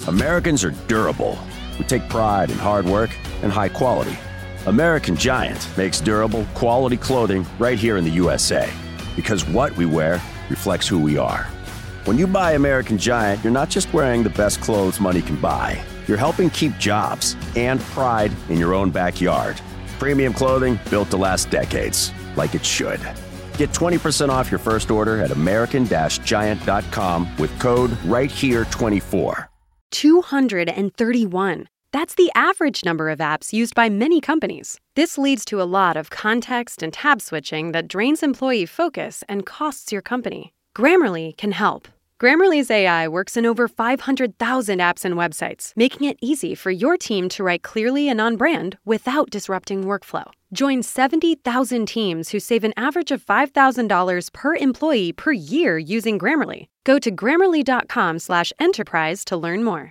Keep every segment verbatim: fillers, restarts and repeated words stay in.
Americans are durable. We take pride in hard work and high quality. American Giant makes durable, quality clothing right here in the U S A. Because what we wear reflects who we are. When you buy American Giant, you're not just wearing the best clothes money can buy. You're helping keep jobs and pride in your own backyard. Premium clothing built to last decades, like it should. Get twenty percent off your first order at American Giant dot com with code right here twenty-four. two hundred thirty-one. That's the average number of apps used by many companies. This leads to a lot of context and tab switching that drains employee focus and costs your company. Grammarly can help. Grammarly's A I works in over five hundred thousand apps and websites, making it easy for your team to write clearly and on brand without disrupting workflow. Join seventy thousand teams who save an average of five thousand dollars per employee per year using Grammarly. Go to grammarly.com slash enterprise to learn more.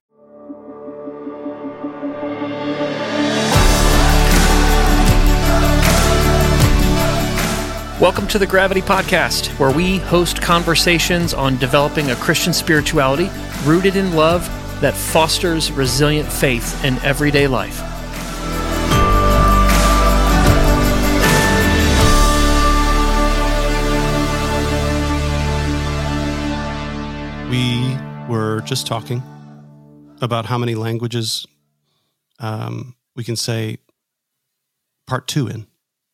Welcome to the Gravity Podcast, where we host conversations on developing a Christian spirituality rooted in love that fosters resilient faith in everyday life. We were just talking about how many languages um, we can say part two in.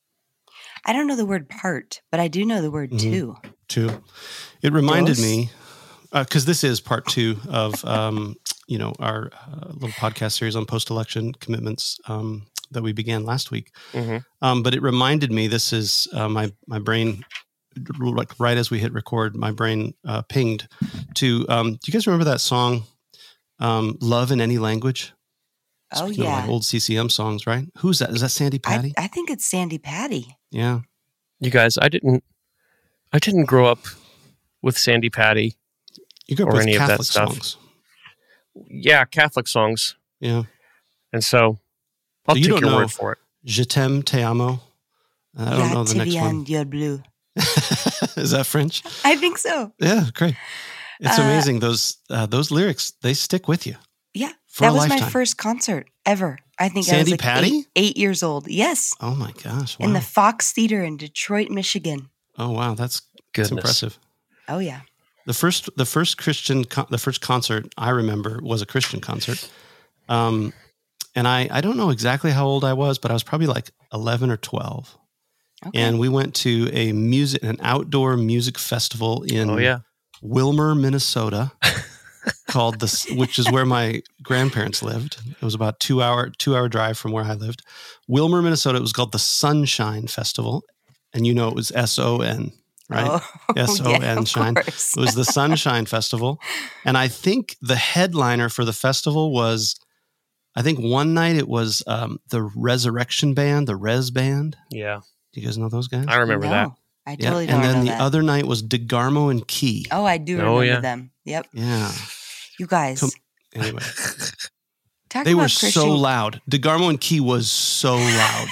I don't know the word part, but I do know the word Mm-hmm. two. Two. It reminded Dos. me, because uh, this is part two of um, you know our uh, little podcast series on post-election commitments um, that we began last week. Mm-hmm. Um, but it reminded me, this is uh, my my brain, like right as we hit record, my brain uh, pinged to. Um, do you guys remember that song, um, "Love in Any Language"? Oh, Speaking of, yeah. like old C C M songs, right? Who's that? Is that Sandy Patty? I, I think it's Sandy Patty. Yeah. You guys, I didn't, I didn't grow up with Sandy Patty. You grew up Or with any of that Catholic stuff. songs. Yeah, Catholic songs, Yeah. and so I'll So you take don't your know- word for it. Je t'aime, te amo. I don't yeah, know the next one. You're blue. Is that French? I think so. Yeah, great. It's Uh, amazing. Those uh, those lyrics, they stick with you. Yeah. For that a was my lifetime. first concert ever. I think I was Sandy like Patty? eight, eight years old. Yes. Oh my gosh. Wow. In the Fox Theater in Detroit, Michigan. oh wow, that's, that's Goodness. impressive. Oh, yeah. The first the first Christian con- the first concert I remember was a Christian concert. Um and I I don't know exactly how old I was, but I was probably like eleven or twelve. Okay. And we went to a music an outdoor music festival in Oh yeah, Wilmer, Minnesota, called the, which is where my grandparents lived. It was about two hour two hour drive from where I lived. Wilmer, Minnesota. It was called the Sunshine Festival, and you know it was S O N, right? Oh, S O N yeah, of shine. course. It was the Sunshine Festival, and I think the headliner for the festival was, I think one night it was um, the Resurrection Band, the Res Band. yeah. Do you guys know those guys? I remember no, that. I Yeah. totally don't And then know the that. other night was DeGarmo and Key. Oh, I do Oh, remember yeah. them. Yep. Yeah. You guys. Com- Anyway. talk They about were Christian. so loud. DeGarmo and Key was so loud.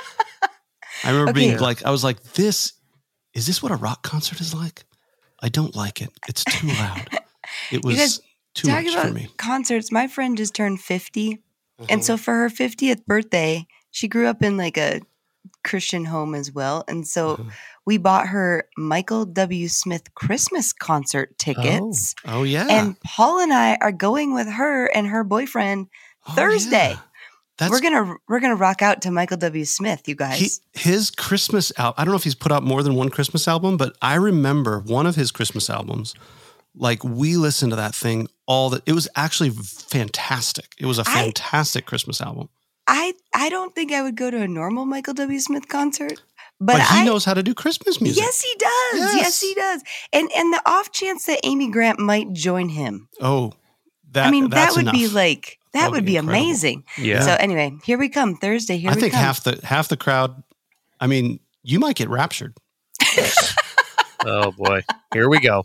I remember Okay. being like, I was like, this, is this what a rock concert is like? I don't like it. It's too loud. It was guys too Talk much about for me. concerts. My friend just turned fifty. Uh-huh. And so for her fiftieth birthday, she grew up in like a Christian home as well. And so Uh-huh. we bought her Michael W. Smith Christmas concert tickets. Oh, yeah. And Paul and I are going with her and her boyfriend. Oh, Thursday. yeah. That's we're gonna we're gonna rock out to Michael W. Smith, you guys. he, his Christmas album. I don't know if he's put out more than one Christmas album, but I remember one of his Christmas albums. Like we listened to that thing all the. It was actually fantastic. It was a I- fantastic Christmas album. I I don't think I would go to a normal Michael W. Smith concert, but, But, he I knows how to do Christmas music. yes he does. Yes. Yes. he does. And and the off chance that Amy Grant might join him. Oh, that I mean, that that's would be enough. like that That would would be be incredible. amazing. Yeah. So anyway, here we come Thursday. Here I we think come. half the half the crowd. I mean, you might get raptured. Oh boy, here we go.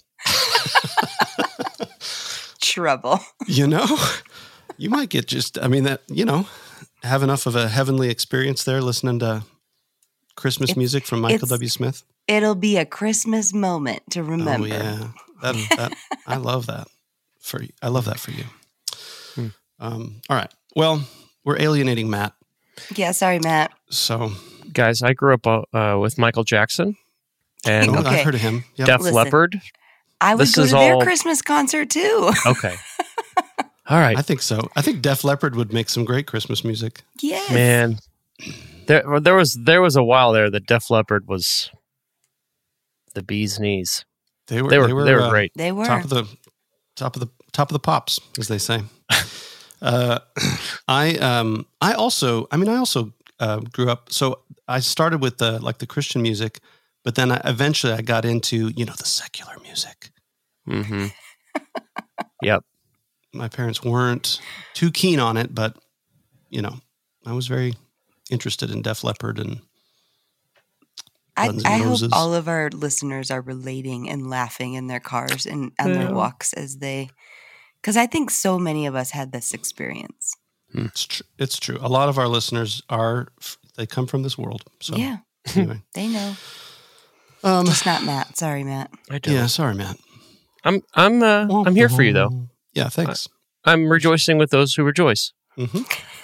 Trouble. You know, you might get just. I mean, that you know, have enough of a heavenly experience there, listening to Christmas It's- music from Michael it's- W. Smith. It'll be a Christmas moment to remember. Oh yeah, that that I love that for you. I love that for you. Hmm. Um, all right. Well, we're alienating Matt. Yeah, sorry, Matt. So, Guys, I grew up uh, with Michael Jackson and oh, Okay. I've heard of him. Yep. Def Listen. Leppard. I would This go is to their all- Christmas concert too. Okay. All right. I think so. I think Def Leppard would make some great Christmas music. Yes. Man, there there was there was a while there that Def Leppard was the bee's knees. They were They were they were, uh, great. They were. top of the top of the top of the pops, as they say. uh, I um I also I mean I also uh, grew up. So I started with the like the Christian music, but then I, eventually I got into you know the secular music. Mm-hmm. Yep. My parents weren't too keen on it, but you know I was very interested in Def Leppard and I, Guns N' I hope Roses. all of our listeners are relating and laughing in their cars and on Yeah. their walks as they, because I think so many of us had this experience. It's true. It's true. A lot of our listeners are they come from this world. So Yeah, anyway, they know. um, Just not Matt. Sorry, Matt. I do. yeah. Sorry, Matt. I'm I'm uh, I'm here for you though. Yeah, thanks. I'm rejoicing with those who rejoice. hmm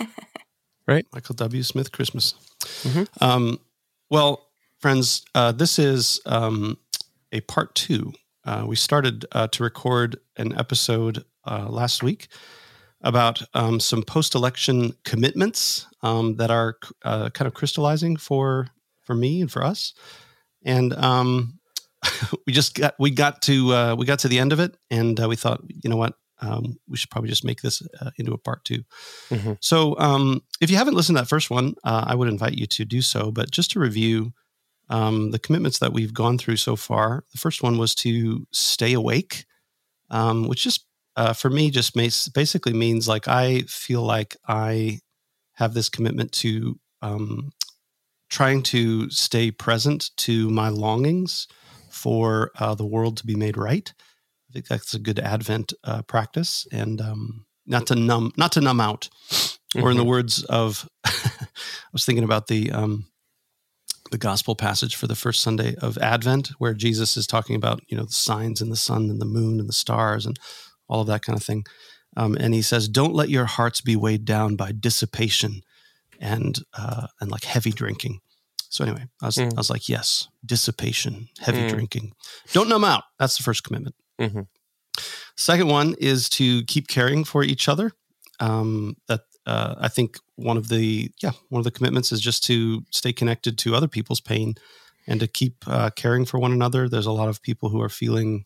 Right. Michael W. Smith Christmas. Mhm. Um, well, friends, uh, this is um, a part two. Uh, we started uh, to record an episode uh, last week about um, some post-election commitments um, that are uh, kind of crystallizing for for me and for us. And um, we just got we got to uh, we got to the end of it, and uh, we thought, you know what, um, we should probably just make this uh, into a part two. Mhm. So, um, if you haven't listened to that first one, uh, I would invite you to do so. But just to review um, the commitments that we've gone through so far, the first one was to stay awake, um, which just uh, for me just makes, basically means like I feel like I have this commitment to um, trying to stay present to my longings for uh, the world to be made right. I think that's a good Advent uh, practice, and um, not to numb, not to numb out. Or in the words of, I was thinking about the um, the gospel passage for the first Sunday of Advent, where Jesus is talking about you know the signs in the sun and the moon and the stars and all of that kind of thing, um, and he says, "Don't let your hearts be weighed down by dissipation and uh, and like heavy drinking." So anyway, I was, Mm. I was like, yes, dissipation, heavy Mm. drinking. Don't numb out. That's the first commitment. Mhm. Second one is to keep caring for each other. Um, that uh, I think one of the yeah one of the commitments is just to stay connected to other people's pain and to keep uh, caring for one another. There's a lot of people who are feeling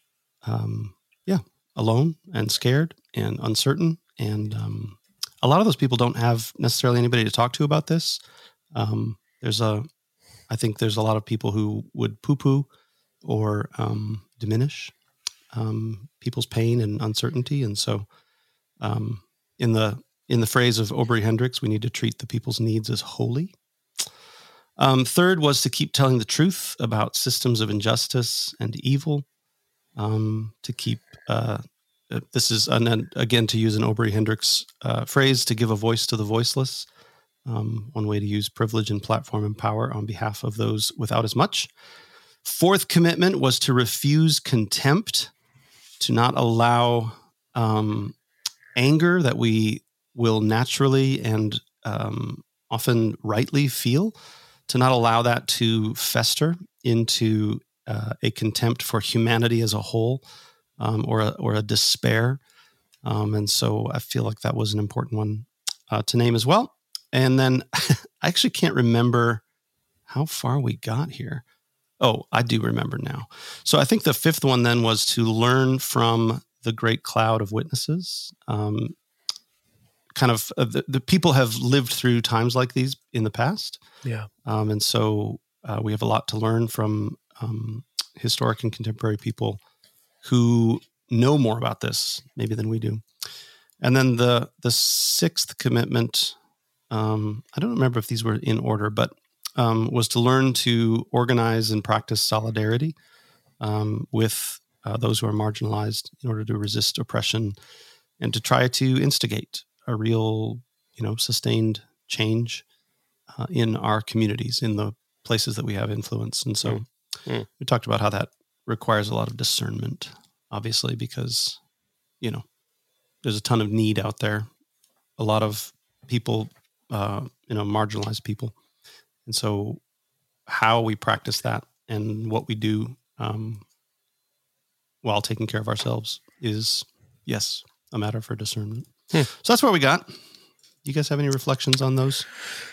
um, yeah alone and scared and uncertain, and um, a lot of those people don't have necessarily anybody to talk to about this. Um, there's a I think there's a lot of people who would poo-poo or um, diminish um, people's pain and uncertainty, and so um, in the in the phrase of Aubrey Hendricks, we need to treat the people's needs as holy. Um, third was to keep telling the truth about systems of injustice and evil. Um, to keep uh, uh, this is and then again to use an Aubrey Hendricks uh, phrase, to give a voice to the voiceless. Um, one way to use privilege and platform and power on behalf of those without as much. Fourth commitment was to refuse contempt, to not allow um, anger that we will naturally and um, often rightly feel, to not allow that to fester into uh, a contempt for humanity as a whole, um, or a, or a despair. Um, and so I feel like that was an important one uh, to name as well. And then I actually can't remember how far we got here. Oh, I do remember now. So I think the fifth one then was to learn from the great cloud of witnesses. Um, kind of uh, the, the people have lived through times like these in the past. Yeah. Um, and so uh, we have a lot to learn from um, historic and contemporary people who know more about this maybe than we do. And then the the sixth commitment, um, I don't remember if these were in order, but um, was to learn to organize and practice solidarity um, with uh, those who are marginalized in order to resist oppression and to try to instigate a real, you know, sustained change uh, in our communities, in the places that we have influence. And so Mm. we talked about how that requires a lot of discernment, obviously, because, you know, there's a ton of need out there. A lot of people, uh, you know, marginalized people. And so how we practice that and what we do um, while taking care of ourselves is, yes, a matter for discernment. Hmm. So that's what we got. You guys have any reflections on those?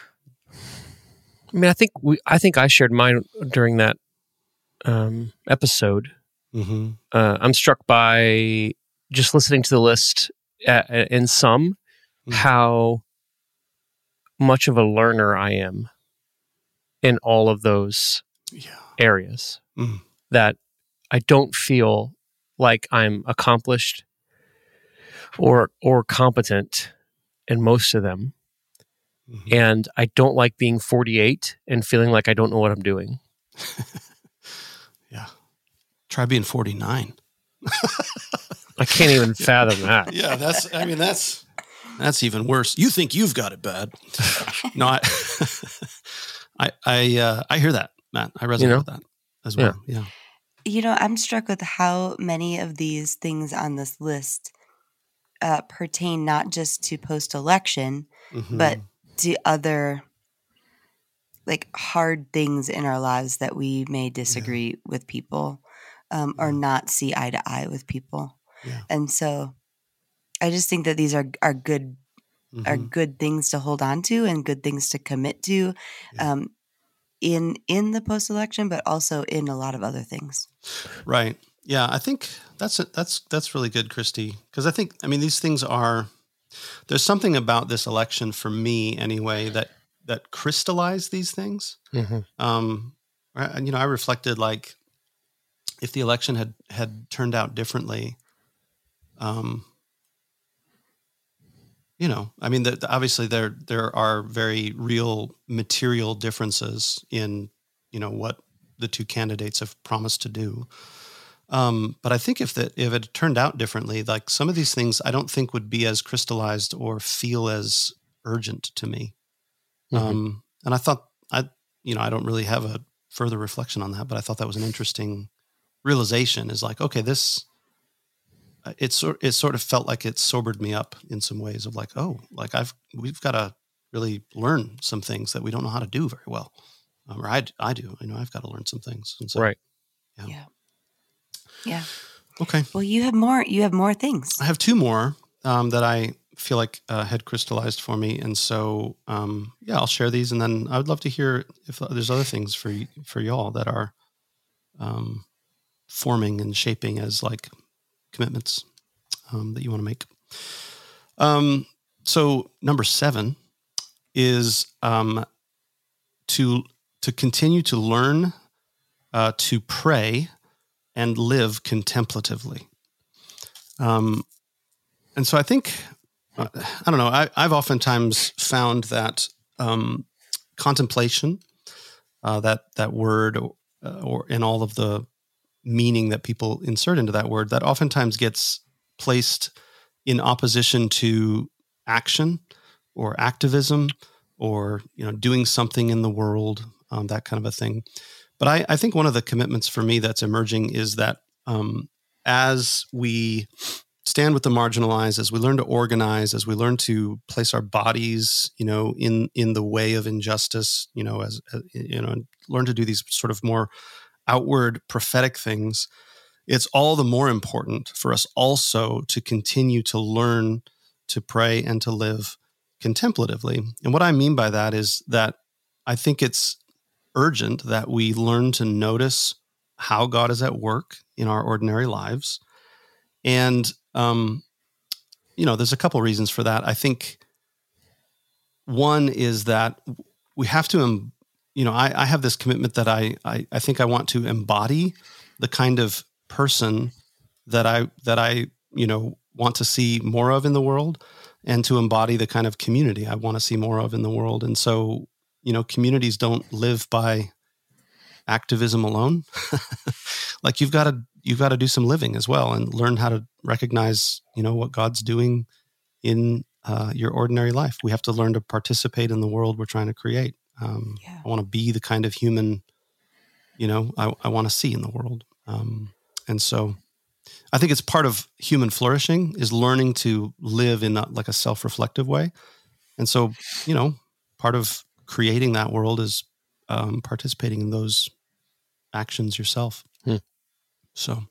I mean, I think we, I think I shared mine during that um, episode. Mm-hmm. Uh, I'm struck by just listening to the list at, at, in some, mm-hmm. how much of a learner I am in all of those yeah. areas. Mm-hmm. That I don't feel like I'm accomplished or or competent in most of them. Mm-hmm. And I don't like being forty-eight and feeling like I don't know what I'm doing. Yeah. Try being forty-nine. I can't even fathom that. Yeah, that's, I mean, that's, that's even worse. You think you've got it bad. No, I, I, I, uh, I hear that, Matt. I resonate you know? with that as well. Yeah. yeah. You know, I'm struck with how many of these things on this list uh, pertain not just to post-election, mm-hmm. but to other like hard things in our lives that we may disagree yeah. with people um, yeah. or not see eye to eye with people. Yeah. And so I just think that these are, are good, mm-hmm. are good things to hold on to and good things to commit to yeah. um, in, in the post-election, but also in a lot of other things. Right. Yeah. I think that's, it. that's, that's really good, Christy. Cause I think, I mean, these things are, there's something about this election for me anyway, that, that crystallized these things. Mm-hmm. Um, and, you know, I reflected like if the election had, had turned out differently, um, you know, I mean, the, the, obviously there, there are very real material differences in, you know, what the two candidates have promised to do. Um, but I think if that, if it turned out differently, like some of these things I don't think would be as crystallized or feel as urgent to me. Mm-hmm. Um, and I thought I, you know, I don't really have a further reflection on that, but I thought that was an interesting realization is like, okay, this, it's sort, it sort of felt like it sobered me up in some ways of like, oh, like I've, we've got to really learn some things that we don't know how to do very well. Um, or I, I do, you know, I've got to learn some things. And so, right. Yeah. Yeah. Yeah. Okay. Well, you have more, you have more things. I have two more um, that I feel like uh, had crystallized for me. And so, um, yeah, I'll share these. And then I would love to hear if there's other things for y- for y'all that are um, forming and shaping as like commitments um, that you want to make. Um, so number seven is um, to to continue to learn uh, to pray and live contemplatively. Um, and so I think, uh, I don't know, I, I've oftentimes found that um, contemplation, uh, that that word, uh, or in all of the meaning that people insert into that word, that oftentimes gets placed in opposition to action or activism or, you know, doing something in the world, um, that kind of a thing. But I, I think one of the commitments for me that's emerging is that um, as we stand with the marginalized, as we learn to organize, as we learn to place our bodies, you know, in in the way of injustice, you know, as, as you know, learn to do these sort of more outward prophetic things, it's all the more important for us also to continue to learn to pray and to live contemplatively. And what I mean by that is that I think it's urgent that we learn to notice how God is at work in our ordinary lives. And, um, you know, there's a couple reasons for that. I think one is that we have to, um, you know, I, I have this commitment that I, I, I think I want to embody the kind of person that I, that I, you know, want to see more of in the world, and to embody the kind of community I want to see more of in the world. And so, you know, communities don't live by activism alone. Like you've got to, you've got to do some living as well and learn how to recognize, you know, what God's doing in uh, your ordinary life. We have to learn to participate in the world we're trying to create. Um, Yeah. I want to be the kind of human, you know, I, I want to see in the world. Um, and so I think it's part of human flourishing is learning to live in a, like a self-reflective way. And so, you know, part of creating that world is um, participating in those actions yourself. Hmm. So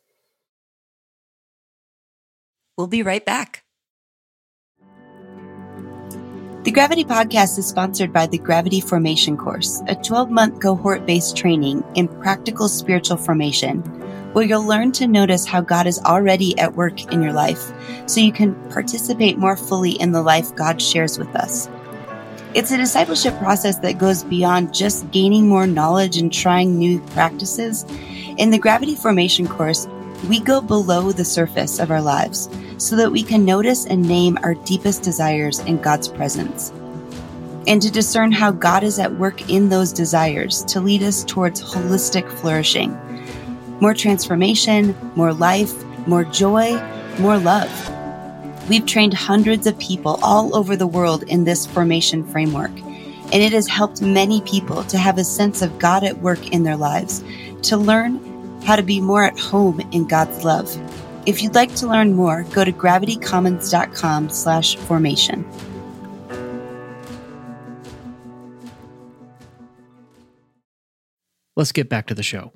we'll be right back. The Gravity Podcast is sponsored by the Gravity Formation Course, a twelve-month cohort-based training in practical spiritual formation, where you'll learn to notice how God is already at work in your life, so you can participate more fully in the life God shares with us. It's a discipleship process that goes beyond just gaining more knowledge and trying new practices. In the Gravity Formation Course, we go below the surface of our lives so that we can notice and name our deepest desires in God's presence, and to discern how God is at work in those desires to lead us towards holistic flourishing. More transformation, more life, more joy, more love. We've trained hundreds of people all over the world in this formation framework, and it has helped many people to have a sense of God at work in their lives, to learn how to be more at home in God's love. If you'd like to learn more, go to gravitycommons.com slash formation. Let's get back to the show.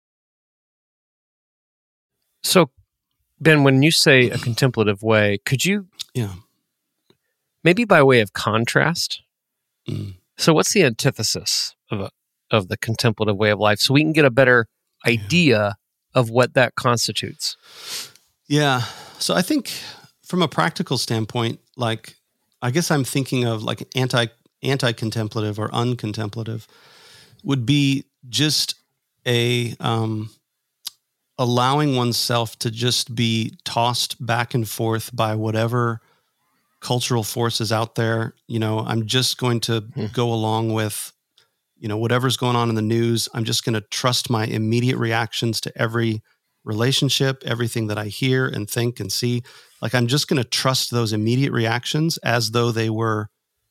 So, Ben, when you say a contemplative way, could you, yeah, maybe by way of contrast, mm. so what's the antithesis of a, of the contemplative way of life, so we can get a better idea yeah. of what that constitutes? Yeah. So I think from a practical standpoint, like, I guess I'm thinking of like anti, anti-contemplative or uncontemplative would be just a, um, allowing oneself to just be tossed back and forth by whatever cultural forces out there. You know, I'm just going to hmm. go along with, you know, whatever's going on in the news. I'm just going to trust my immediate reactions to every relationship, everything that I hear and think and see. Like, I'm just going to trust those immediate reactions as though they were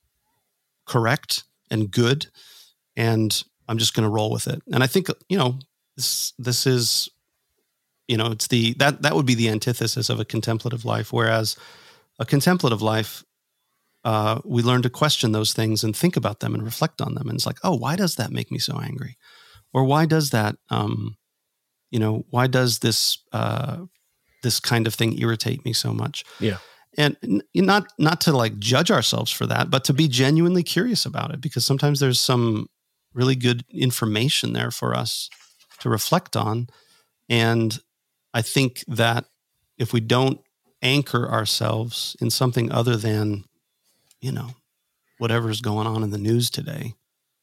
correct and good. And I'm just going to roll with it. And I think, you know, this, this is, you know, it's the, that, that would be the antithesis of a contemplative life. Whereas a contemplative life, uh, we learn to question those things and think about them and reflect on them. And it's like, oh, why does that make me so angry? Or why does that, um, you know, why does this, uh, this kind of thing irritate me so much? Yeah. And n- not, not to like judge ourselves for that, but to be genuinely curious about it, because sometimes there's some really good information there for us to reflect on. And I think that if we don't anchor ourselves in something other than, you know, whatever's going on in the news today,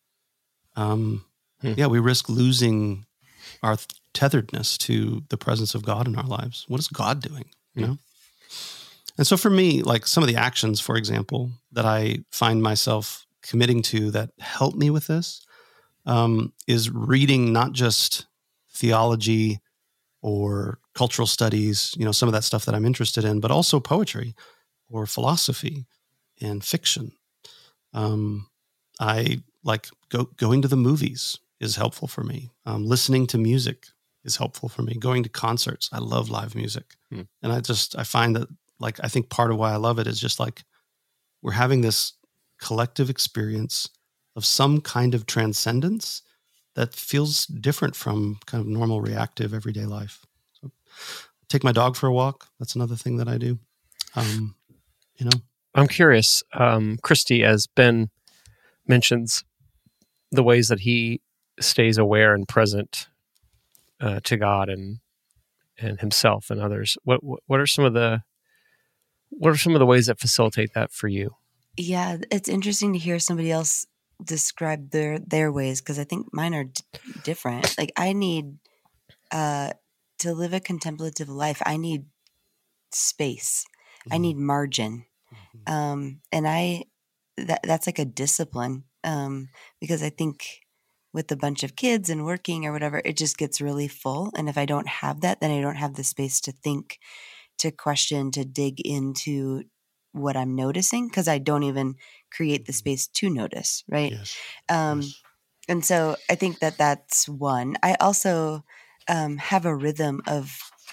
um, hmm. yeah, we risk losing our tetheredness to the presence of God in our lives. What is God doing, you know? And so for me, like some of the actions, for example, that I find myself committing to that help me with this um, is reading not just theology or cultural studies, you know, some of that stuff that I'm interested in, but also poetry or philosophy and fiction. Um, I like go, going to the movies is helpful for me. Um, listening to music is helpful for me. Going to concerts. I love live music. Hmm. And I just, I find that like, I think part of why I love it is just like, we're having this collective experience of some kind of transcendence that feels different from kind of normal reactive everyday life. So take my dog for a walk. That's another thing that I do. Um, you know, I'm curious, um, Christy, as Ben mentions the ways that he stays aware and present uh, to God and and himself and others. What what are some of the what are some of the ways that facilitate that for you? Yeah, it's interesting to hear somebody else describe their their ways, because I think mine are d- different. Like I need uh, to live a contemplative life. I need space. Mm-hmm. I need margin, mm-hmm. um, and I that that's like a discipline um, because I think with a bunch of kids and working or whatever, it just gets really full. And if I don't have that, then I don't have the space to think, to question, to dig into what I'm noticing, because I don't even create the space to notice, right? Yes. Um, yes. And so I think that that's one. I also um, have a rhythm of of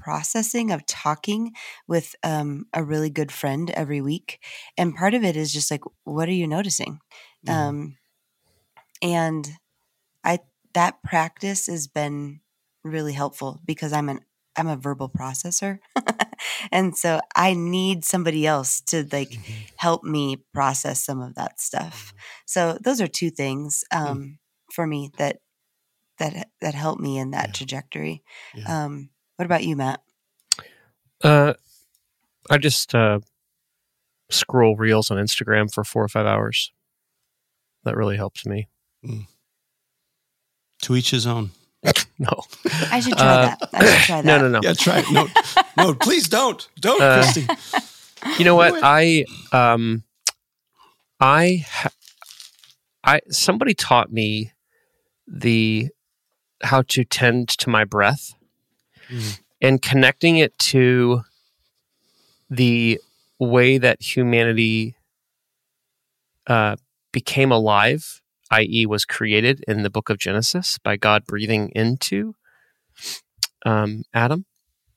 processing of talking with um, a really good friend every week. And part of it is just like, what are you noticing? Mm-hmm. Um, and I, that practice has been really helpful because I'm an, I'm a verbal processor. And so I need somebody else to like mm-hmm. help me process some of that stuff. Mm-hmm. So those are two things um, mm-hmm. for me that, that, that helped me in that yeah. trajectory. Yeah. Um, what about you, Matt? Uh, I just uh, scroll reels on Instagram for four or five hours. That really helps me. Mm. To each his own. No. I should try uh, that. I should try that. No, no, no. Yeah, try it. No, no, please don't. Don't, uh, Christy. You know what? I, um, I, I, somebody taught me the, how to tend to my breath mm. and connecting it to the way that humanity uh, became alive, that is was created in the book of Genesis by God breathing into um, Adam.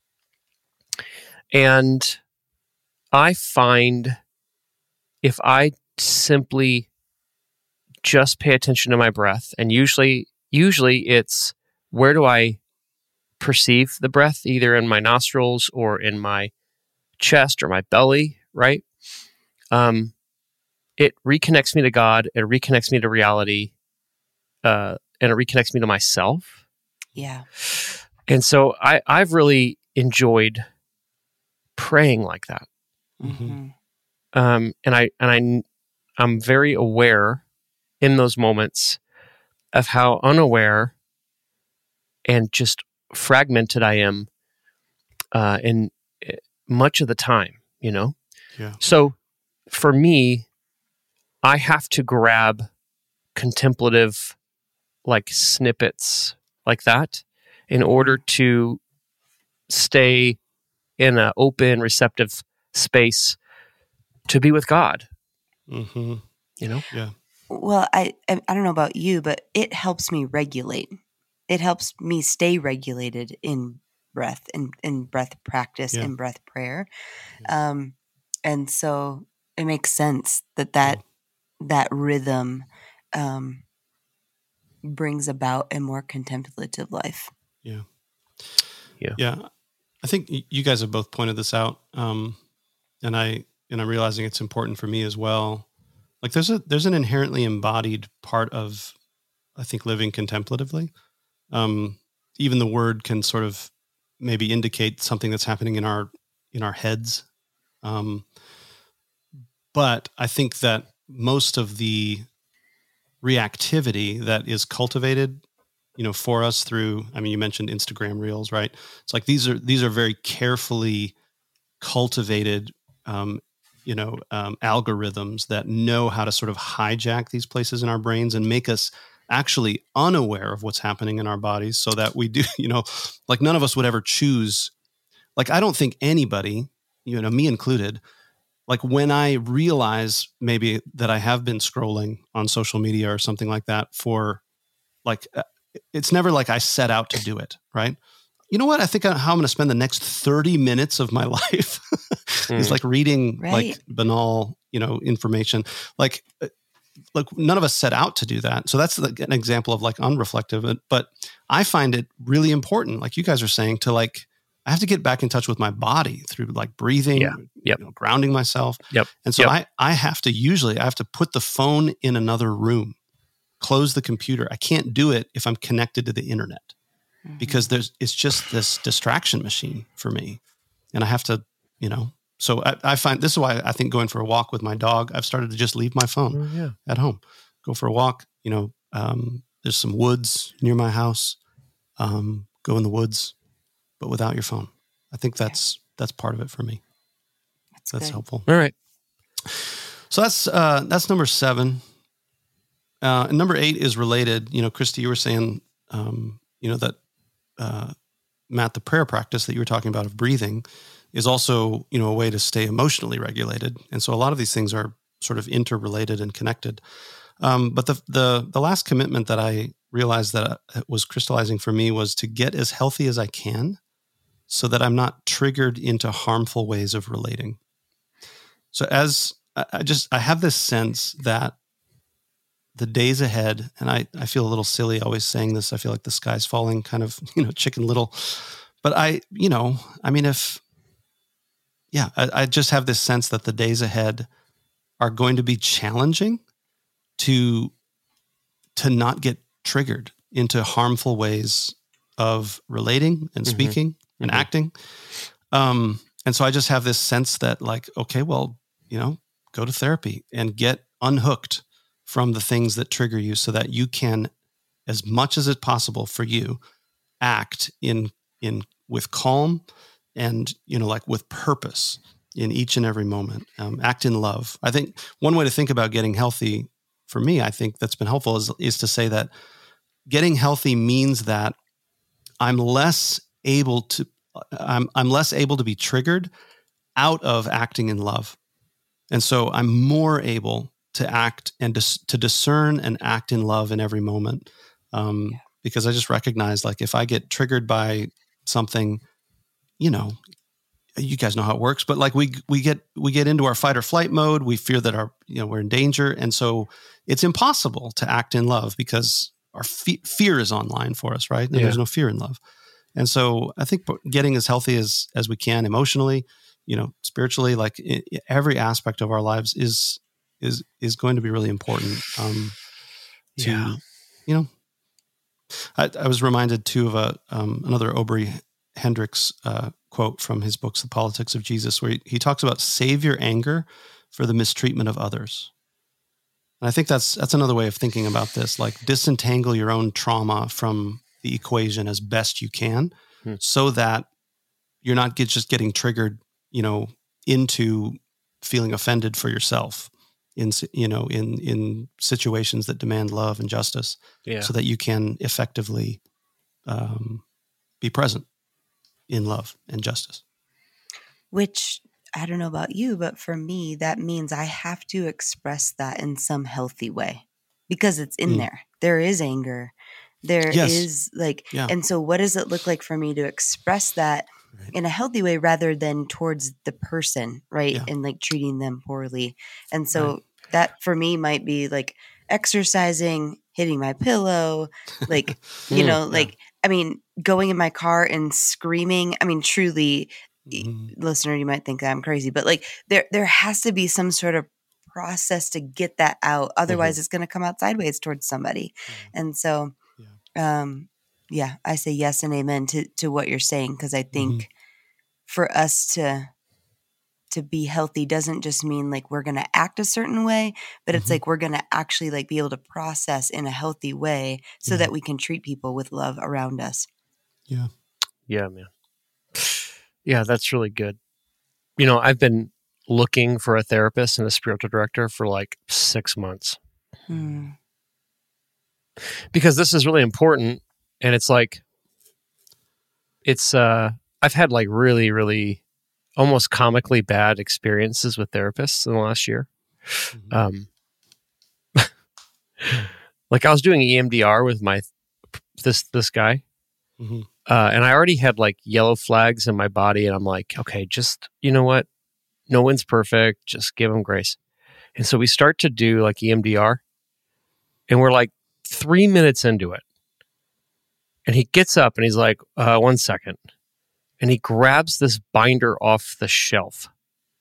And I find if I simply just pay attention to my breath, and usually, usually it's where do I perceive the breath, either in my nostrils or in my chest or my belly, right? Um, it reconnects me to God, it reconnects me to reality, uh, and it reconnects me to myself. Yeah. And so I, I've really enjoyed praying like that. Mm-hmm. Um, and I and I I'm very aware in those moments of how unaware and just fragmented I am uh, in much of the time, you know? Yeah. So for me, I have to grab contemplative like snippets like that in order to stay in an open, receptive space to be with God. Mm-hmm. You know? Yeah. Well, I I don't know about you, but it helps me regulate. It helps me stay regulated in breath, in, in breath practice, yeah. in breath prayer. Yeah. Um, and so it makes sense that that, yeah. that rhythm um, brings about a more contemplative life. Yeah. Yeah. Yeah. I think you guys have both pointed this out. Um, and I, and I'm realizing it's important for me as well. Like there's a, there's an inherently embodied part of, I think, living contemplatively. Um, even the word can sort of maybe indicate something that's happening in our, in our heads. Um, but I think that most of the reactivity that is cultivated, you know, for us through, I mean, you mentioned Instagram Reels, right? It's like, these are, these are very carefully cultivated, um, you know, um, algorithms that know how to sort of hijack these places in our brains and make us actually unaware of what's happening in our bodies so that we do, you know, like none of us would ever choose. Like, I don't think anybody, you know, me included, like when I realize maybe that I have been scrolling on social media or something like that for like, it's never like I set out to do it, right? You know what? I think how I'm going to spend the next thirty minutes of my life is like reading right. like banal, you know, information. Like, like none of us set out to do that. So that's like an example of like unreflective. But I find it really important, like you guys are saying, to like, I have to get back in touch with my body through like breathing, yeah. yep. you know, grounding myself. Yep. And so yep. I, I have to usually, I have to put the phone in another room, close the computer. I can't do it if I'm connected to the internet. Because there's, it's just this distraction machine for me. And I have to, you know, so I, I find this is why I think going for a walk with my dog, I've started to just leave my phone oh, yeah. at home, go for a walk. You know, um, there's some woods near my house, um, go in the woods, but without your phone. I think that's, that's part of it for me. That's, that's helpful. All right. So that's, uh, that's number seven. Uh, and number eight is related. You know, Christy, you were saying, um, you know, that, Uh, Matt, the prayer practice that you were talking about of breathing is also, you know, a way to stay emotionally regulated. And so a lot of these things are sort of interrelated and connected. Um, but the, the, the last commitment that I realized that was crystallizing for me was to get as healthy as I can so that I'm not triggered into harmful ways of relating. So as I just, I have this sense that the days ahead, and I, I feel a little silly always saying this. I feel like the sky's falling, kind of, you know, Chicken Little. But I, you know, I mean, if, yeah, I, I just have this sense that the days ahead are going to be challenging to, to not get triggered into harmful ways of relating and speaking mm-hmm. and mm-hmm. acting. Um, and so I just have this sense that like, okay, well, you know, go to therapy and get unhooked from the things that trigger you so that you can, as much as it's possible for you, act in, in, with calm and, you know, like with purpose in each and every moment. Um, act in love. I think one way to think about getting healthy for me, I think that's been helpful is, is to say that getting healthy means that I'm less able to, I'm, I'm less able to be triggered out of acting in love. And so I'm more able to act and dis- to discern and act in love in every moment. Um, yeah. Because I just recognize, like, if I get triggered by something, you know, you guys know how it works, but like we, we get, we get into our fight or flight mode. We fear that our, you know, we're in danger. And so it's impossible to act in love because our fe- fear is online for us, right? And yeah. there's no fear in love. And so I think getting as healthy as, as we can emotionally, you know, spiritually, like it, every aspect of our lives is, is, is going to be really important. Um, to, yeah. you know, I, I was reminded too of a, um, another Aubrey Hendricks, uh, quote from his books, The Politics of Jesus, where he, he talks about save your anger for the mistreatment of others. And I think that's, that's another way of thinking about this, like disentangle your own trauma from the equation as best you can hmm. so that you're not get, just getting triggered, you know, into feeling offended for yourself in, you know, in, in situations that demand love and justice yeah. so that you can effectively um, be present in love and justice. Which, I don't know about you, but for me, that means I have to express that in some healthy way because it's in mm. there. There is anger. There yes. is like, yeah. and so what does it look like for me to express that right. in a healthy way rather than towards the person, right? Yeah. And like treating them poorly. And so right. that for me might be like exercising, hitting my pillow, like, you know, like, yeah. I mean, going in my car and screaming. I mean, truly, mm-hmm. listener, you might think that I'm crazy, but like there, there has to be some sort of process to get that out. Otherwise mm-hmm. it's going to come out sideways towards somebody. Mm-hmm. And so, yeah. um, yeah, I say yes and amen to, to what you're saying. Cause I think mm-hmm. for us to, to be healthy doesn't just mean like we're going to act a certain way, but mm-hmm. it's like we're going to actually like be able to process in a healthy way so yeah. that we can treat people with love around us. Yeah. Yeah, man. Yeah, that's really good. You know, I've been looking for a therapist and a spiritual director for like six months. Hmm. Because this is really important. And it's like, it's, uh, I've had like really, really almost comically bad experiences with therapists in the last year. Mm-hmm. Um, like I was doing E M D R with my, this, this guy. Mm-hmm. Uh, and I already had like yellow flags in my body. And I'm like, okay, just, you know what? No one's perfect. Just give them grace. And so we start to do like E M D R and we're like three minutes into it. And he gets up and he's like, uh, one second. And he grabs this binder off the shelf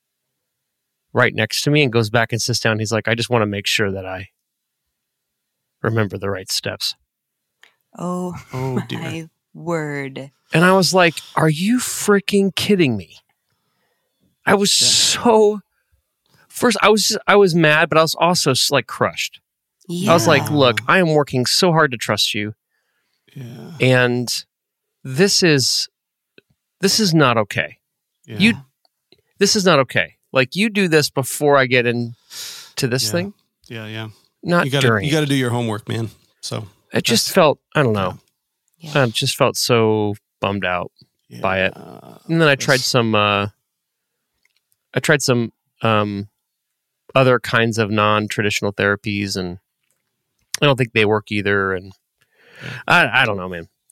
right next to me and goes back and sits down. He's like, I just want to make sure that I remember the right steps. Oh, oh dear. My word. And I was like, are you freaking kidding me? I was yeah. so, first I was, I was mad, but I was also like crushed. Yeah. I was like, look, I am working so hard to trust you. Yeah. And this is, this is not okay. Yeah. You, this is not okay. Like you do this before I get into this yeah. thing. Yeah. Yeah. Not you gotta, during. You got to do your homework, man. So it just felt, I don't know. Yeah. I just felt so bummed out yeah. by it. And then I tried some, uh, I tried some, um, other kinds of non-traditional therapies and I don't think they work either. And yeah. I, I don't know, man.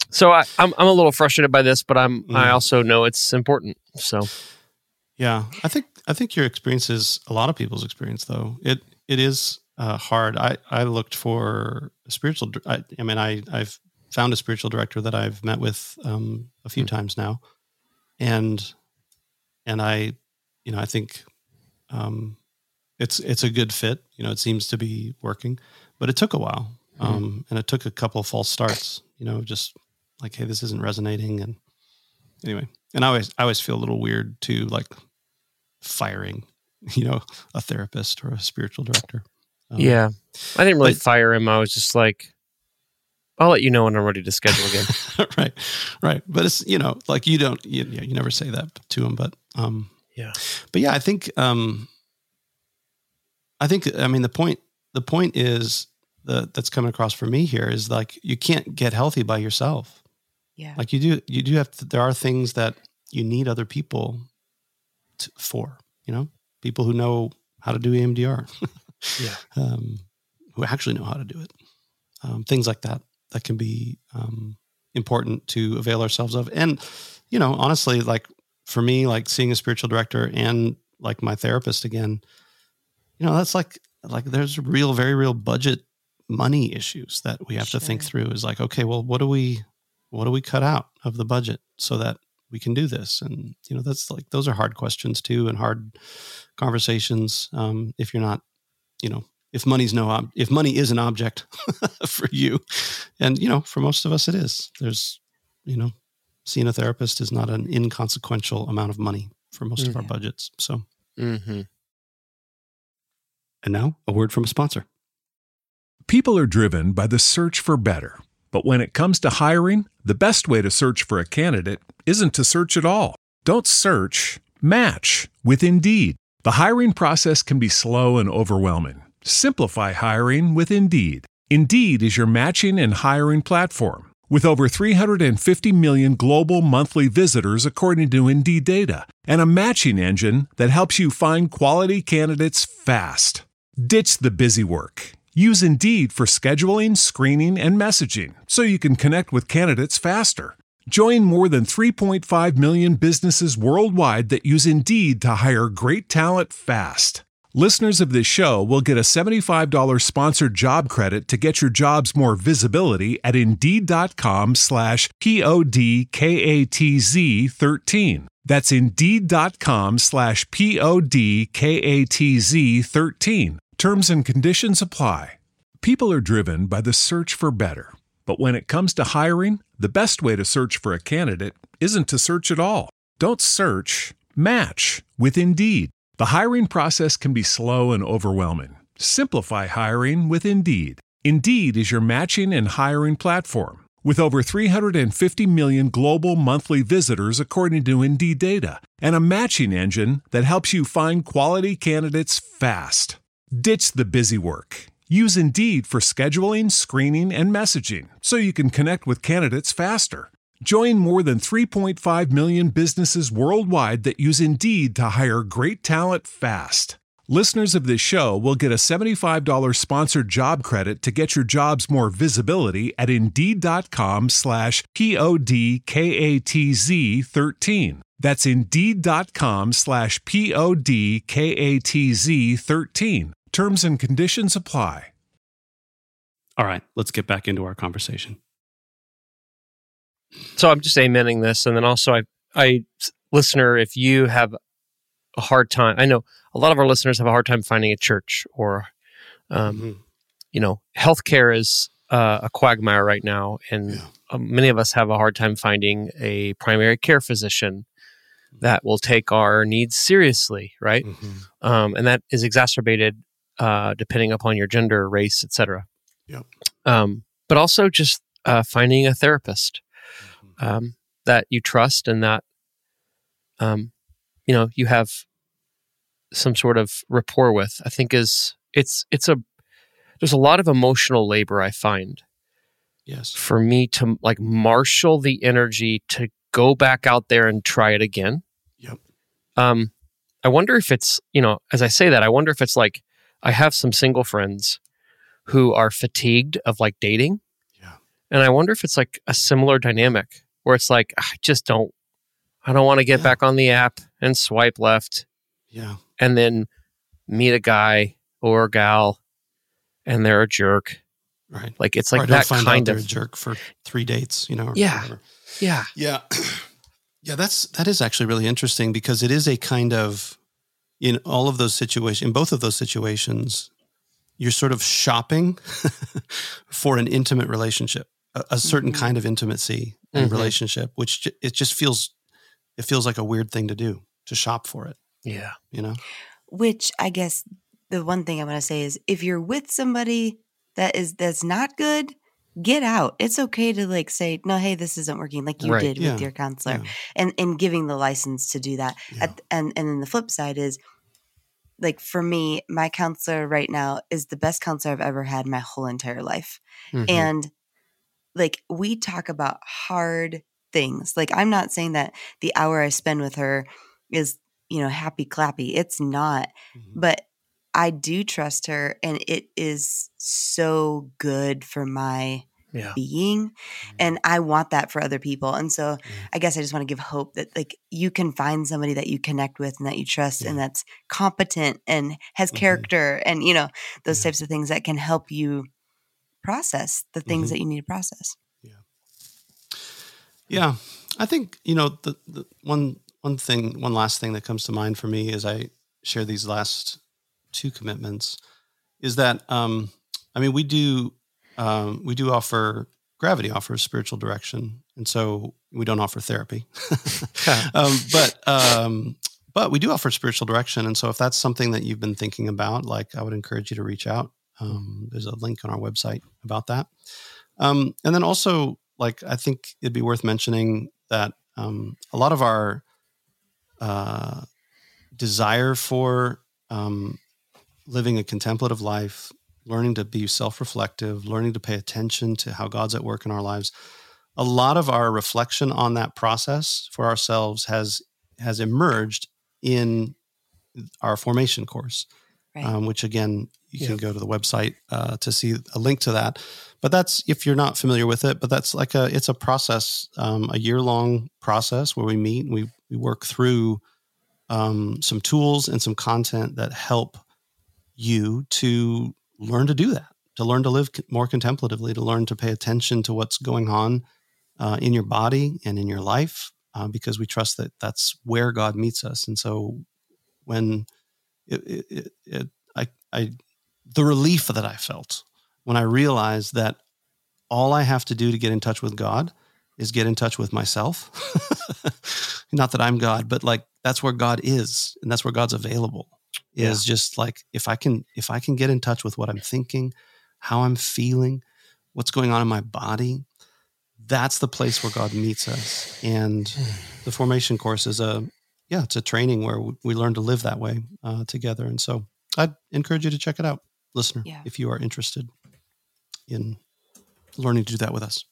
So I, I'm I'm a little frustrated by this, but I'm Mm. I also know it's important. So Yeah, I think I think your experience is a lot of people's experience, though. It it is uh, hard. I, I looked for a spiritual. dir- I, I mean, I I've found a spiritual director that I've met with um, a few Mm. times now, and and I, you know, I think um, it's it's a good fit. You know, it seems to be working, but it took a while, um, and it took a couple of false starts. You know, just like, hey, this isn't resonating, and anyway, and I always I always feel a little weird too, like firing, you know, a therapist or a spiritual director. Um, yeah, I didn't really but- fire him. I was just like, I'll let you know when I'm ready to schedule again. right, right. But it's, you know, like you don't, you, you never say that to him, but, um, Yeah. but yeah, I think, um, I think, I mean, the point, the point is the, that's coming across for me here is like, you can't get healthy by yourself. Yeah. Like you do, you do have to, there are things that you need other people to, for, you know, people who know how to do E M D R, Yeah. um, who actually know how to do it. Um, things like that, that can be um, important to avail ourselves of. And, you know, honestly, like for me, like seeing a spiritual director and like my therapist again, you know, that's like, like there's real, very real budget money issues that we have to think Sure. through is like, okay, well, what do we, what do we cut out of the budget so that we can do this? And, you know, that's like, those are hard questions too, and hard conversations. Um, if you're not, you know, if money's no, ob- if money is an object for you, and, you know, for most of us, it is, there's, you know, seeing a therapist is not an inconsequential amount of money for most of our Mhm. budgets. So, Mm-hmm. and now a word from a sponsor. People are driven by the search for better. But when it comes to hiring, the best way to search for a candidate isn't to search at all. Don't search, match with Indeed. The hiring process can be slow and overwhelming. Simplify hiring with Indeed. Indeed is your matching and hiring platform. With over three hundred fifty million global monthly visitors according to Indeed data, and a matching engine that helps you find quality candidates fast. Ditch the busy work. Use Indeed for scheduling, screening, and messaging so you can connect with candidates faster. Join more than three point five million businesses worldwide that use Indeed to hire great talent fast. Listeners of this show will get a seventy-five dollars sponsored job credit to get your jobs more visibility at Indeed.com slash P-O-D-K-A-T-Z 13. That's Indeed.com slash P-O-D-K-A-T-Z 13. Terms and conditions apply. People are driven by the search for better. But when it comes to hiring, the best way to search for a candidate isn't to search at all. Don't search, match with Indeed. The hiring process can be slow and overwhelming. Simplify hiring with Indeed. Indeed is your matching and hiring platform. With over three hundred fifty million global monthly visitors according to Indeed data, and a matching engine that helps you find quality candidates fast. Ditch the busy work. Use Indeed for scheduling, screening, and messaging so you can connect with candidates faster. Join more than three point five million businesses worldwide that use Indeed to hire great talent fast. Listeners of this show will get a seventy-five dollars sponsored job credit to get your jobs more visibility at Indeed.com slash P-O-D-K-A-T-Z 13. That's Indeed.com slash P-O-D-K-A-T-Z 13. Terms and conditions apply. All right, let's get back into our conversation. So I'm just amening this, and then also, I, I, listener, if you have a hard time, I know a lot of our listeners have a hard time finding a church, or, um, Mm-hmm. you know, healthcare is uh, a quagmire right now, and Yeah. um, many of us have a hard time finding a primary care physician that will take our needs seriously, right? Mm-hmm. Um, and that is exacerbated uh, depending upon your gender, race, et cetera. Yep. Um, but also just uh, finding a therapist um, that you trust and that um, you know you have some sort of rapport with. I think is it's it's a there's a lot of emotional labor I find Yes. for me to like marshal the energy to go back out there and try it again. Yep. Um, I wonder if it's, you know, as I say that, I wonder if it's like, I have some single friends who are fatigued of like dating. Yeah. And I wonder if it's like a similar dynamic where it's like, I just don't, I don't want to get Yeah. back on the app and swipe left Yeah. and then meet a guy or a gal and they're a jerk. Right. Like it's Or like I don't that find kind out they're of a jerk for three dates, you know. Or Yeah. whatever. Yeah. Yeah. Yeah, that's that is actually really interesting because it is a kind of, in all of those situations, in both of those situations, you're sort of shopping for an intimate relationship, a, a certain Mhm. kind of intimacy and Mhm. relationship, which ju- it just feels, it feels like a weird thing to do, to shop for it, Yeah. you know? Which I guess the one thing I'm going to say is if you're with somebody that is that's not good, get out. It's okay to like say, no, hey, this isn't working, like you Right. did Yeah. with your counselor, Yeah. and and giving the license to do that. Yeah. At, and and then the flip side is, like for me, my counselor right now is the best counselor I've ever had in my whole entire life, Mhm. and like we talk about hard things. Like I'm not saying that the hour I spend with her is, you know, happy clappy. It's not. Mhm. But I do trust her and it is so good for my Yeah. being. And I want that for other people. And so Yeah. I guess I just want to give hope that like you can find somebody that you connect with and that you trust and Yeah. that's competent and has Mhm. character and, you know, those Yeah. types of things that can help you process the things Mhm. that you need to process. Yeah, I think you know the, the one one thing, one last thing that comes to mind for me as I share these last two commitments is that um, I mean we do um, we do offer Gravity offers spiritual direction, and so we don't offer therapy, um, but um, but we do offer spiritual direction, and so if that's something that you've been thinking about, like I would encourage you to reach out. Um, there's a link on our website about that, um, and then also. Like, I think it'd be worth mentioning that um, a lot of our uh, desire for um, living a contemplative life, learning to be self-reflective, learning to pay attention to how God's at work in our lives, a lot of our reflection on that process for ourselves has has emerged in our formation course, Right. um, which again, you Yeah. can go to the website uh, to see a link to that. But that's if you're not familiar with it. But that's like a it's a process, um, a year long process where we meet and we we work through um, some tools and some content that help you to learn to do that, to learn to live more contemplatively, to learn to pay attention to what's going on uh, in your body and in your life, uh, because we trust that that's where God meets us. And so when it, it, it, it I, I, the relief that I felt when I realized that all I have to do to get in touch with God is get in touch with myself. Not that I'm God, but like that's where God is, and that's where God's available. Is just like if I can if I can get in touch with what I'm thinking, how I'm feeling, what's going on in my body, that's the place where God meets us. And the formation course is a yeah, it's a training where we learn to live that way uh, together. And so I'd encourage you to check it out, listener, Yeah. if you are interested in learning to do that with us.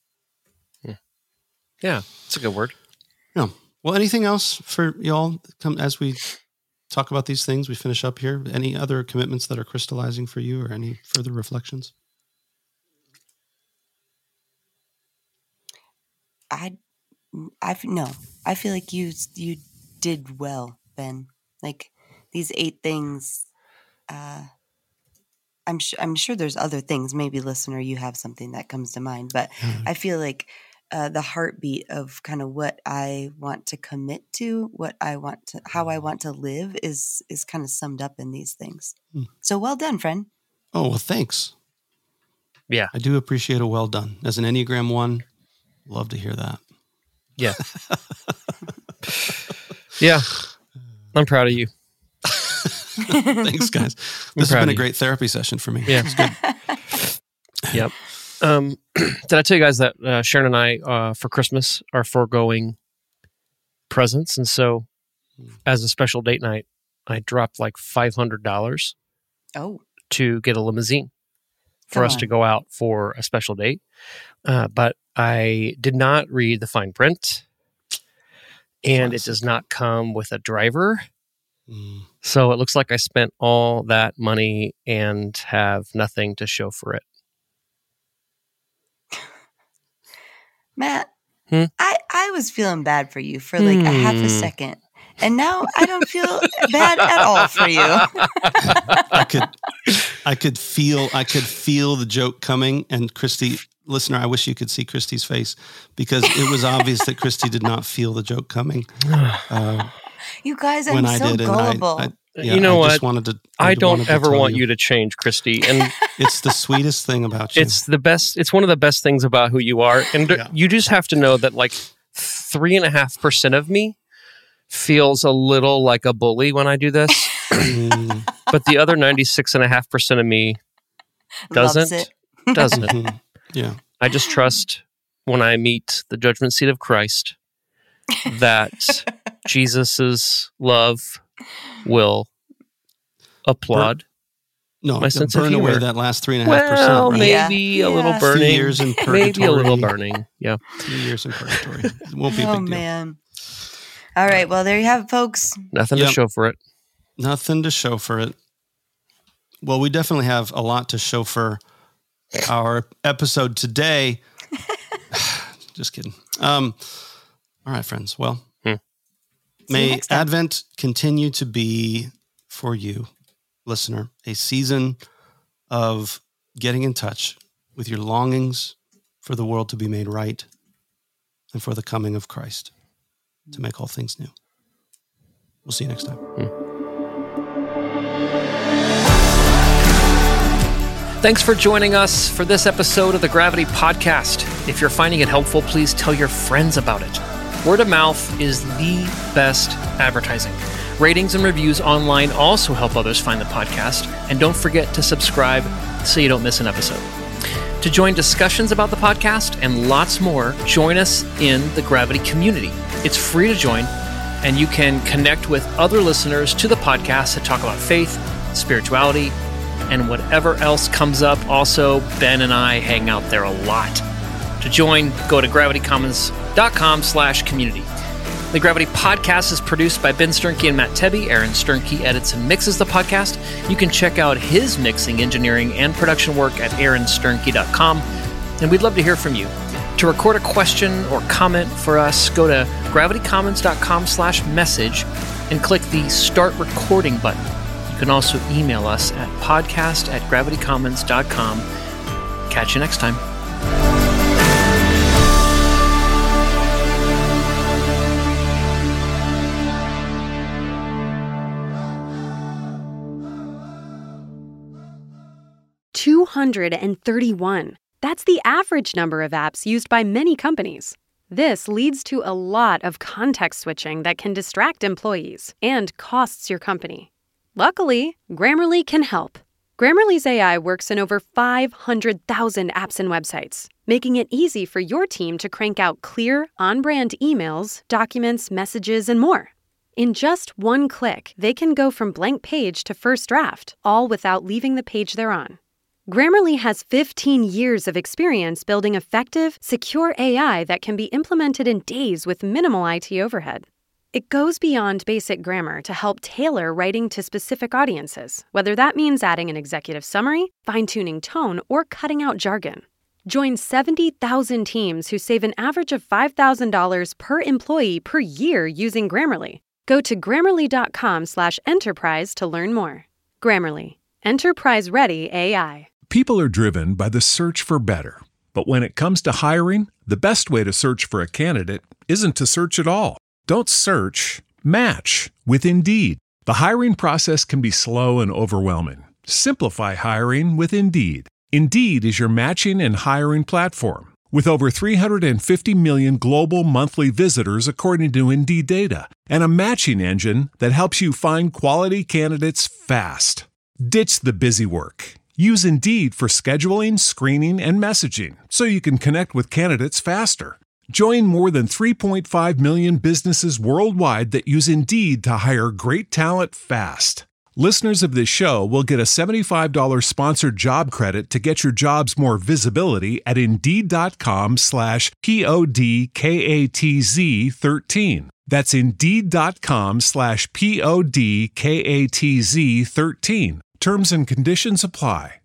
Yeah. It's a good word. Yeah. Well, anything else for y'all come as we talk about these things? We finish up here. Any other commitments that are crystallizing for you, or any further reflections? I, I no, I feel like you you did well, Ben. Like these eight things. Uh, I'm sure I'm sure there's other things. Maybe listener, you have something that comes to mind, but Yeah. I feel like uh, the heartbeat of kind of what I want to commit to, what I want to, how I want to live, is is kind of summed up in these things. Hmm. So well done, friend. Oh, well, thanks. Yeah. I do appreciate a well done. As an Enneagram one, love to hear that. Yeah. Yeah. I'm proud of you. Thanks, guys. This has proud been a of you. great therapy session for me. Yeah. It's good. Yep. Um, did I tell you guys that uh, Sharon and I, uh, for Christmas, are foregoing presents? And so, as a special date night, I dropped like five hundred dollars Oh, to get a limousine for Come us on. to go out for a special date. Uh, but I did not read the fine print, and it Classic. does not come with a driver. Mm. So it looks like I spent all that money and have nothing to show for it. Matt, Hmm? I, I was feeling bad for you for like a half a Hmm. second. And now I don't feel bad at all for you. I could, I could feel, I could feel the joke coming. And Christy, listener, I wish you could see Christy's face because it was obvious that Christy did not feel the joke coming. Uh, You guys, I'm when I so did, gullible. and I, I yeah, You know I just what? wanted to. I don't wanted to ever tell want you to change, Christy. And It's the sweetest thing about you. it's the best. It's one of the best things about who you are. And Yeah. you just have to know that like three and a half percent of me feels a little like a bully when I do this. Mm, But the other ninety-six and a half percent of me Loves doesn't. it. Doesn't. mhm. Yeah. I just trust when I meet the judgment seat of Christ that Jesus's love will applaud. No, My to sense of burn away humor. that last three and a half Well, percent. Right? Yeah. maybe a little Yeah. Few burning. years in Maybe a little purgatory. burning. Yeah. Three years in purgatory. It won't be a Oh, big deal. man. All right. Well, there you have it, folks. Nothing Yep. to show for it. Nothing to show for it. Well, we definitely have a lot to show for our episode today. Just kidding. Um, all right, friends. Well, Hmm. See you may next time. Advent continue to be for you, listener, a season of getting in touch with your longings for the world to be made right and for the coming of Christ to make all things new. We'll see you next time. Thanks for joining us for this episode of the Gravity Podcast. If you're finding it helpful, please tell your friends about it. Word of mouth is the best advertising. Ratings and reviews online also help others find the podcast. And don't forget to subscribe so you don't miss an episode. To join discussions about the podcast and lots more, join us in the Gravity community. It's free to join, and you can connect with other listeners to the podcast that talk about faith, spirituality, and whatever else comes up. Also, Ben and I hang out there a lot. To join, go to gravitycommons.com slash community. The Gravity Podcast is produced by Ben Sternke and Matt Tebbe. Aaron Sternke edits and mixes the podcast. You can check out his mixing, engineering, and production work at aaron sternke dot com. And we'd love to hear from you. To record a question or comment for us, go to gravitycommons.com slash message and click the Start Recording button. You can also email us at podcast at gravitycommons dot com. Catch you next time. two hundred thirty-one. That's the average number of apps used by many companies. This leads to a lot of context switching that can distract employees and costs your company. Luckily, Grammarly can help. Grammarly's A I works in over five hundred thousand apps and websites, making it easy for your team to crank out clear, on-brand emails, documents, messages, and more. In just one click, they can go from blank page to first draft, all without leaving the page they're on. Grammarly has fifteen years of experience building effective, secure A I that can be implemented in days with minimal I T overhead. It goes beyond basic grammar to help tailor writing to specific audiences, whether that means adding an executive summary, fine-tuning tone, or cutting out jargon. Join seventy thousand teams who save an average of five thousand dollars per employee per year using Grammarly. Go to grammarly.com slash enterprise to learn more. Grammarly. Enterprise-ready A I. People are driven by the search for better. But when it comes to hiring, the best way to search for a candidate isn't to search at all. Don't search, match with Indeed. The hiring process can be slow and overwhelming. Simplify hiring with Indeed. Indeed is your matching and hiring platform. With over three hundred fifty million global monthly visitors according to Indeed data, and a matching engine that helps you find quality candidates fast. Ditch the busy work. Use Indeed for scheduling, screening, and messaging so you can connect with candidates faster. Join more than three point five million businesses worldwide that use Indeed to hire great talent fast. Listeners of this show will get a seventy-five dollars sponsored job credit to get your jobs more visibility at Indeed.com slash P-O-D-K-A-T-Z 13. That's Indeed.com slash P-O-D-K-A-T-Z 13. Terms and conditions apply.